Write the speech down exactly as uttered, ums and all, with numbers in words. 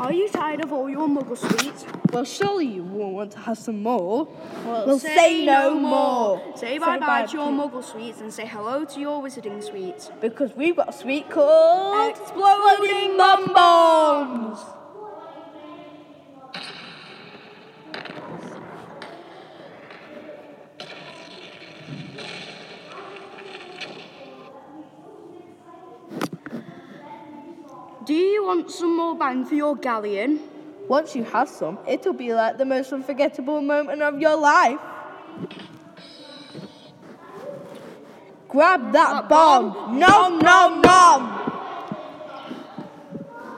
Are you tired of all your muggle sweets? Well, surely you won't want to have some more. Well, We'll say no more. Say bye-bye to your muggle sweets and say hello to your wizarding sweets. Because we've got a sweet called Exploding Mum Bombs. Do you want some more bang for your galleon? Once you have some, it'll be like the most unforgettable moment of your life. Grab that bomb. Nom, nom, nom.